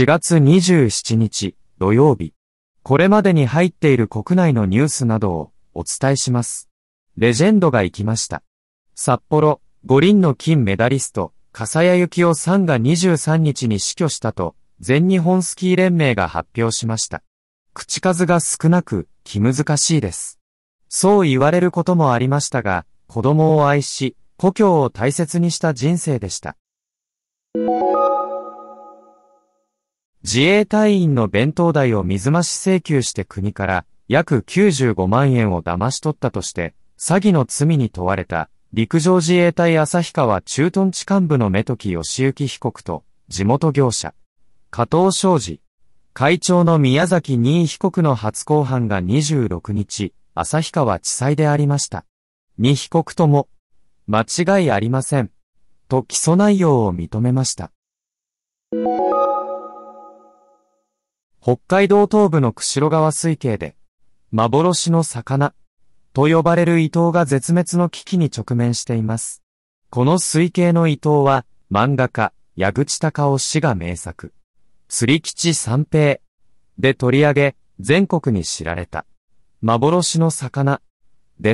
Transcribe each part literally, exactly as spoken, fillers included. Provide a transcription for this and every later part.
しがつにじゅうしちにち土曜日。これまでに入っている国内のニュースなどをお伝えします。レジェンドが生きました。札幌、五輪の金メダリスト、笠谷幸男さんがにじゅうさんにちに死去したと、全日本スキー連盟が発表しました。口数が少なく、気難しいです。そう言われることもありましたが、子供を愛し、故郷を大切にした人生でした。自衛隊員の弁当代を水増し請求して国から約きゅうじゅうごまんえんを騙し取ったとして、詐欺の罪に問われた陸上自衛隊旭川駐屯地幹部の目時義行被告と地元業者、加藤昌司、会長の宮崎新被告の初公判がにじゅうろくにち、旭川地裁でありました。に被告とも、間違いありません。と起訴内容を認めました。北海道東部の釧路川水系で、幻の魚と呼ばれるイトウが絶滅の危機に直面しています。この水系のイトウは、漫画家、矢口隆夫氏が名作、釣り吉三平で取り上げ、全国に知られた、幻の魚です。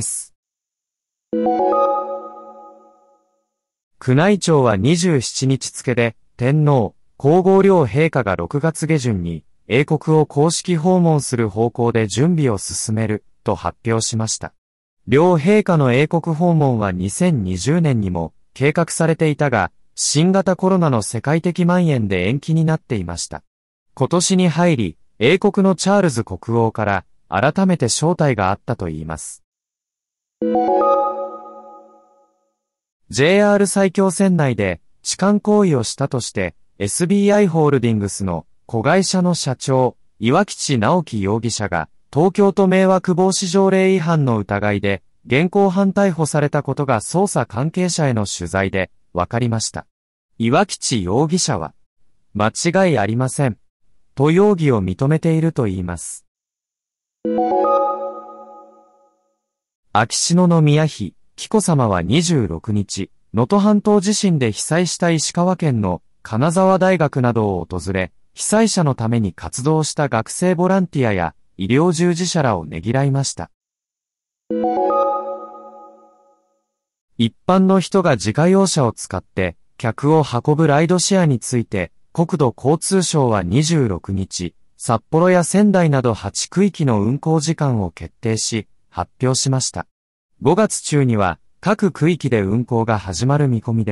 宮内庁はにじゅうしちにち付で、天皇、皇后両陛下がろくがつげじゅんに、英国を公式訪問する方向で準備を進めると発表しました。両陛下の英国訪問はにせんにじゅうねんにも計画されていたが、新型コロナの世界的蔓延で延期になっていました。今年に入り、英国のチャールズ国王から改めて招待があったといいます。ジェイアール 埼京線内で痴漢行為をしたとして エスビーアイ ホールディングスの子会社の社長、岩吉直樹容疑者が、東京都迷惑防止条例違反の疑いで、現行犯逮捕されたことが捜査関係者への取材で分かりました。岩吉容疑者は、間違いありません。と容疑を認めているといいます。秋篠宮妃、紀子さまはにじゅうろくにち、能登半島地震で被災した石川県の金沢大学などを訪れ、被災者のために活動した学生ボランティアや医療従事者らをねぎらいました。一般の人が自家用車を使って客を運ぶライドシェアについて国土交通省はにじゅうろくにち、札幌や仙台などはちくいきの運行時間を決定し発表しました。ごがつちゅうには各区域で運行が始まる見込みです。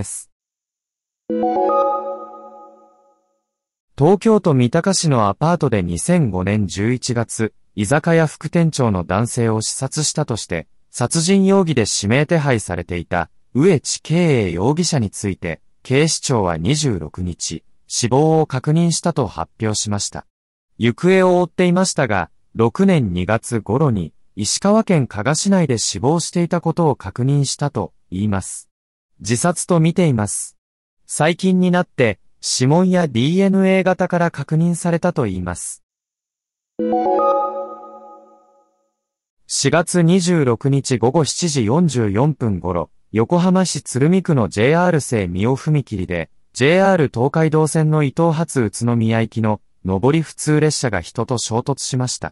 東京都三鷹市のアパートでにせんごねんじゅういちがつ、居酒屋副店長の男性を刺殺したとして、殺人容疑で指名手配されていた、上地慶栄容疑者について、警視庁はにじゅうろくにち、死亡を確認したと発表しました。行方を追っていましたが、ろくねんにがつ頃に、石川県加賀市内で死亡していたことを確認したと言います。自殺と見ています。最近になって、指紋や ディーエヌエー 型から確認されたと言います。しがつにじゅうろくにちごごしちじよんじゅうよんぷん頃、横浜市鶴見区の ジェイアール 西三尾踏切で、ジェイアール 東海道線の伊東発宇都宮行きの上り普通列車が人と衝突しました。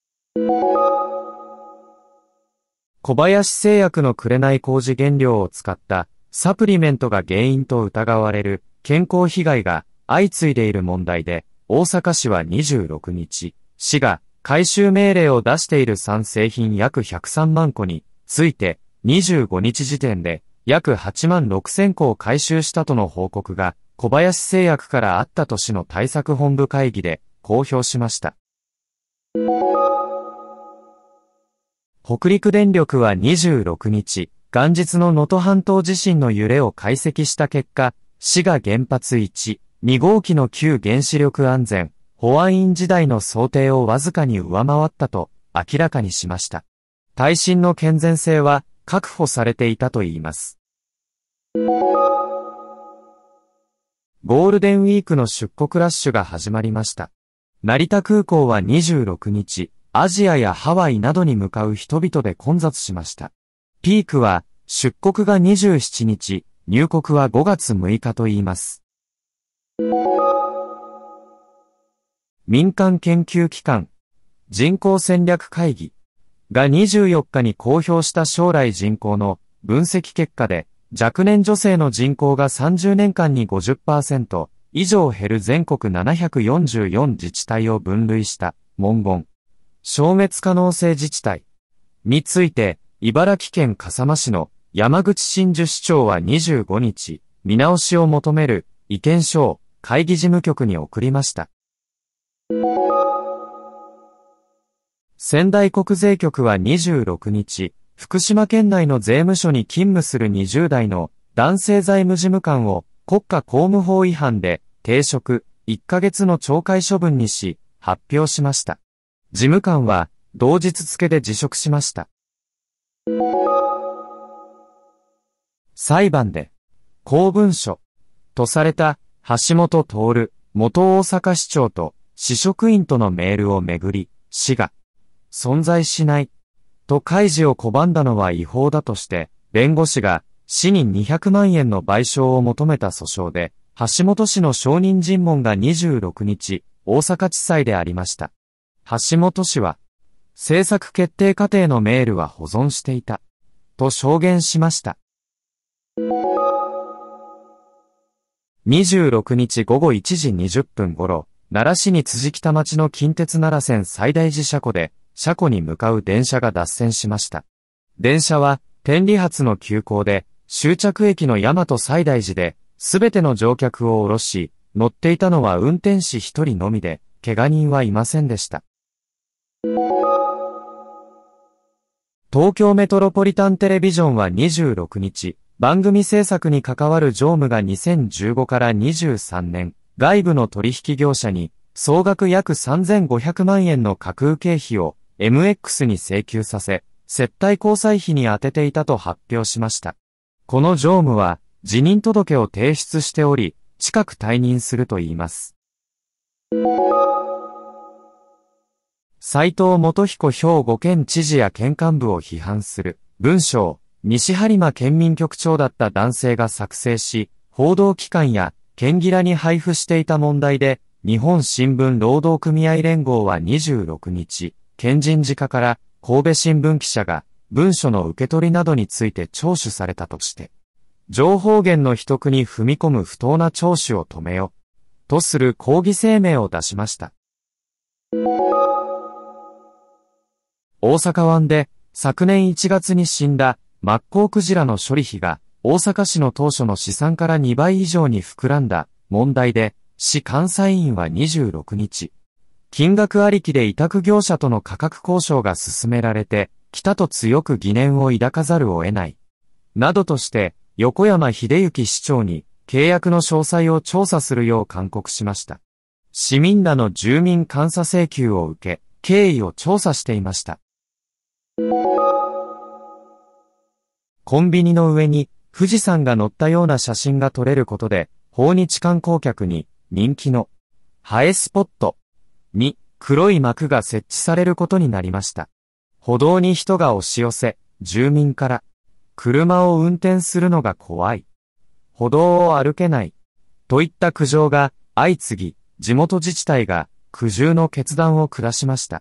小林製薬の紅麹原料を使ったサプリメントが原因と疑われる健康被害が相次いでいる問題で、大阪市はにじゅうろくにち、市が回収命令を出している産製品約ひゃくさんまんこについてにじゅうごにち時点で約はちまんろくせんこを回収したとの報告が小林製薬からあったと市の対策本部会議で公表しました。北陸電力はにじゅうろくにち、元日の能登半島地震の揺れを解析した結果、滋賀原発いち、にごうきの旧原子力安全、保安院時代の想定をわずかに上回ったと明らかにしました。耐震の健全性は確保されていたといいます。ゴールデンウィークの出国ラッシュが始まりました。成田空港はにじゅうろくにち、アジアやハワイなどに向かう人々で混雑しました。ピークは出国がにじゅうしちにち、入国はごがつむいかと言います。 民間研究機関、人口戦略会議がにじゅうよっかに公表した将来人口の分析結果で、若年女性の人口がさんじゅうねんかんに ごじゅっパーセント 以上減る全国ななひゃくよんじゅうよん自治体を分類した文言。消滅可能性自治体について、茨城県笠間市の山口真珠市長はにじゅうごにち、見直しを求める意見書を会議事務局に送りました。仙台国税局はにじゅうろくにち、福島県内の税務署に勤務するにじゅうだいの男性財務事務官を国家公務法違反で停職いっかげつの懲戒処分にし、発表しました。事務官は同日付で辞職しました。裁判で公文書とされた橋本徹元大阪市長と市職員とのメールをめぐり、市が存在しないと開示を拒んだのは違法だとして、弁護士が市ににひゃくまんえんの賠償を求めた訴訟で、橋本氏の証人尋問がにじゅうろくにち、大阪地裁でありました。橋本氏は、政策決定過程のメールは保存していた、と証言しました。にじゅうろくにちごごいちじにじゅっぷん頃、奈良市に辻北町の近鉄奈良線西大寺車庫で、車庫に向かう電車が脱線しました。電車は、天理発の急行で、終着駅の大和西大寺で、すべての乗客を降ろし、乗っていたのは運転士一人のみで、怪我人はいませんでした。東京メトロポリタンテレビジョンはにじゅうろくにち、番組制作に関わる常務がにせんじゅうごからにじゅうさんねん、外部の取引業者に、総額約さんぜんごひゃくまんえんの架空経費を エムエックス に請求させ、接待交際費に充てていたと発表しました。この常務は辞任届を提出しており、近く退任するといいます。斉藤元彦兵庫県知事や県幹部を批判する文章を西播磨県民局長だった男性が作成し、報道機関や県ギラに配布していた問題で、日本新聞労働組合連合はにじゅうろくにち、県人事課から神戸新聞記者が文書の受け取りなどについて聴取されたとして、情報源の秘匿に踏み込む不当な聴取を止めよ、とする抗議声明を出しました。大阪湾で昨年いちがつに死んだマッコウクジラの処理費が大阪市の当初の試算からにばい以上に膨らんだ問題で、市監査院はにじゅうろくにち、金額ありきで委託業者との価格交渉が進められてきたと強く疑念を抱かざるを得ない。などとして、横山秀幸市長に契約の詳細を調査するよう勧告しました。市民らの住民監査請求を受け、経緯を調査していました。コンビニの上に富士山が乗ったような写真が撮れることで、訪日観光客に人気の映えスポットに黒い幕が設置されることになりました。歩道に人が押し寄せ、住民から車を運転するのが怖い、歩道を歩けないといった苦情が相次ぎ、地元自治体が苦渋の決断を下しました。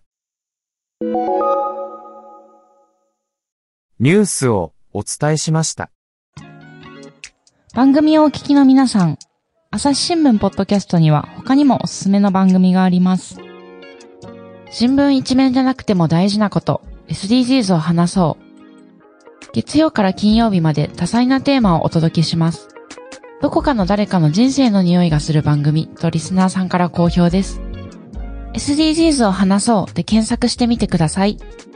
ニュースをお伝えしました。 番組をお聞きの皆さん、朝日新聞ポッドキャストには他にもおすすめの番組があります。新聞一面じゃなくても大事なこと、エスディージーズ を話そう。月曜から金曜日まで多彩なテーマをお届けします。どこかの誰かの人生の匂いがする番組とリスナーさんから好評です。エスディージーズ を話そうで検索してみてください。